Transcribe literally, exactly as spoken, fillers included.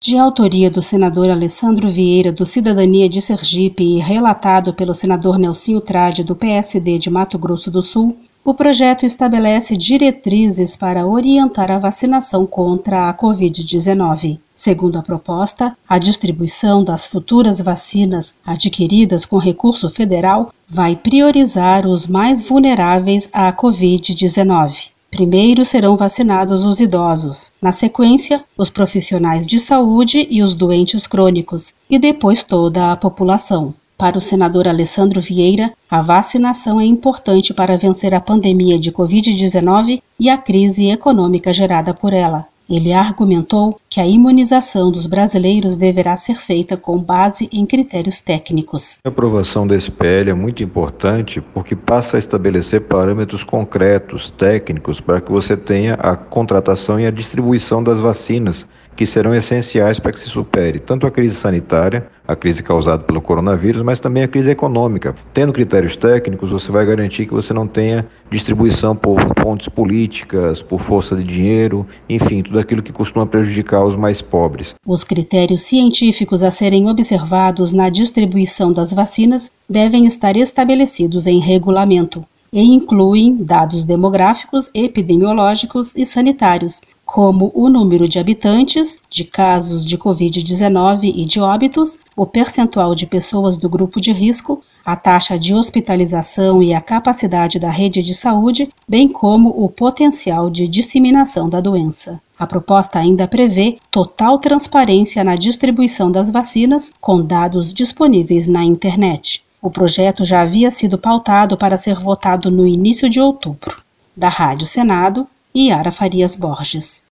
de autoria do senador Alessandro Vieira, do Cidadania de Sergipe, e relatado pelo senador Nelsinho Trade, do P S D de Mato Grosso do Sul, o projeto estabelece diretrizes para orientar a vacinação contra a covid dezenove. Segundo a proposta, a distribuição das futuras vacinas adquiridas com recurso federal vai priorizar os mais vulneráveis à covid dezenove. Primeiro serão vacinados os idosos, na sequência, os profissionais de saúde e os doentes crônicos, e depois toda a população. Para o senador Alessandro Vieira, a vacinação é importante para vencer a pandemia de covid dezenove e a crise econômica gerada por ela. Ele argumentou que a imunização dos brasileiros deverá ser feita com base em critérios técnicos. A aprovação desse P L é muito importante porque passa a estabelecer parâmetros concretos, técnicos, para que você tenha a contratação e a distribuição das vacinas, que serão essenciais para que se supere tanto a crise sanitária, a crise causada pelo coronavírus, mas também a crise econômica. Tendo critérios técnicos, você vai garantir que você não tenha distribuição por pontes políticas, por força de dinheiro, enfim, tudo aquilo que costuma prejudicar os mais pobres. Os critérios científicos a serem observados na distribuição das vacinas devem estar estabelecidos em regulamento e incluem dados demográficos, epidemiológicos e sanitários, como o número de habitantes, de casos de covid dezenove e de óbitos, o percentual de pessoas do grupo de risco, a taxa de hospitalização e a capacidade da rede de saúde, bem como o potencial de disseminação da doença. A proposta ainda prevê total transparência na distribuição das vacinas, com dados disponíveis na internet. O projeto já havia sido pautado para ser votado no início de outubro. Da Rádio Senado, Yara Farias Borges.